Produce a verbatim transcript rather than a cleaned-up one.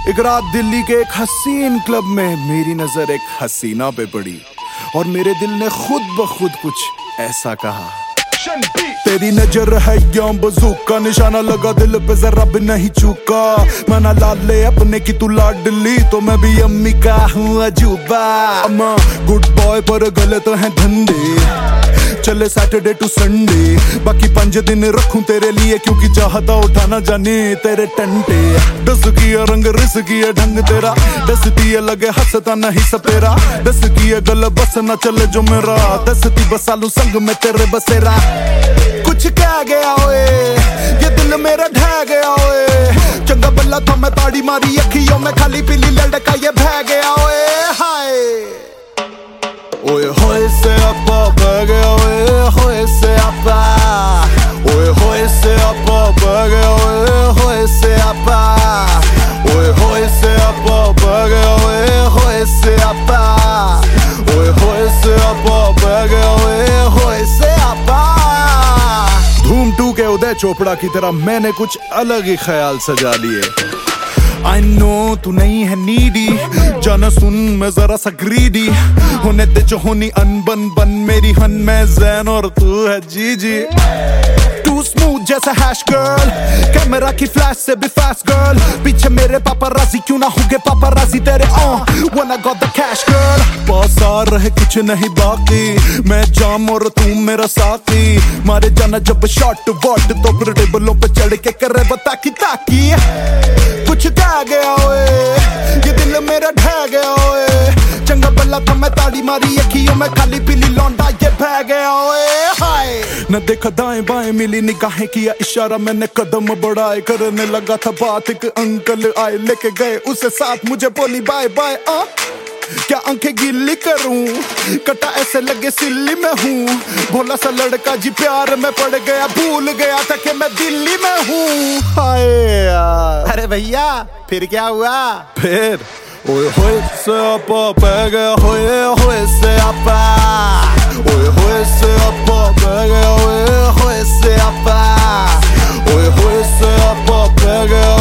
एक रात दिल्ली के एक हसीन क्लब में मेरी नजर एक हसीना पे पड़ी और मेरे दिल ने खुद ब खुद कुछ ऐसा कहा, तेरी नजर है या बजूका, निशाना लगा दिल पे जरा भी नहीं चूका। मना लाल ले अपने की तू लाडली, तो मैं भी अम्मी का हूँ अजूबा। अम्मा गुड बॉय पर गलत है धंधे, चले सैटरडे टू संडे, बाकी पांच दिन रखूं तेरे लिए, क्योंकि चाहता उठाना जाने तेरे टंटे। दस किया रंग रिस किया ढंग तेरा, दसती है लगे हंसता नहीं सपेरा, दस किया गल बस न चले जो मेरा, दसती बसालू संग में तेरे बसेरा। कुछ कह गया ओए ये दिल मेरा ढह गया ओए, चंगा बल्ला था मैं ताड़ी मारी अखियों में खाली पीली लड़का ये बह गया ओए। हाय ओए होए से आपा बह गया ओए होए से आपा, ओए होए से आपा बह गया ओए होए से आपा, ओए होए से आपा बह गया ओए होए से आपा, ओए होए से आपा बह गया ओए होए से आपा। धूम टू के उदय चोपड़ा की तरह मैंने कुछ अलग ही ख्याल सजा लिए। I know तू नहीं है नीडी, जाना सुन मैं जरा सा ग्रीडी, होने दे जो होनी अनबन बन मेरी हन मैं जैन और तू है जीजी। तू स्मूथ जैसा हैश गर्ल, कैमरा की फ्लैश से भी फास्ट गर्ल, पीछे मेरे पापाराजी क्यों ना होगे पापाराजी तेरे on when I got the cash girl। पास आ रहे कुछ नहीं बाकी, मैं जाम और तू मेरा साथी, मारे जाना जब शॉट वॉट तो फिर टेबलों पे चढ़ के करे बता की ताकी। कुछ कह गया ओए ये दिल मेरा ढह गया ओए, चंगा बल्ला था मैं ताड़ी मारी अखियों में खाली पीली लौंडा ये बह गया ओए। हाय न देखा दाएं बाएं मिली निगाहें किया इशारा, मैंने कदम बढ़ाए करने लगा था बात, एक अंकल आए लेके गए उसे साथ, मुझे बोली बाय बाय। आ क्या आंखें गिल्ली करूं, कटा ऐसे लगे सिल्ली में हूँ, भोला सा लड़का जी प्यार में पड़ गया, भूल गया था कि मैं दिल्ली में हूँ। हाय यार अरे भैया फिर क्या हुआ? फिर ओए होए से आपा बह गया होए होए से आपा, ओए होए से आपा बह गया ओए होए से आपा, ओए होए से आपा बह गया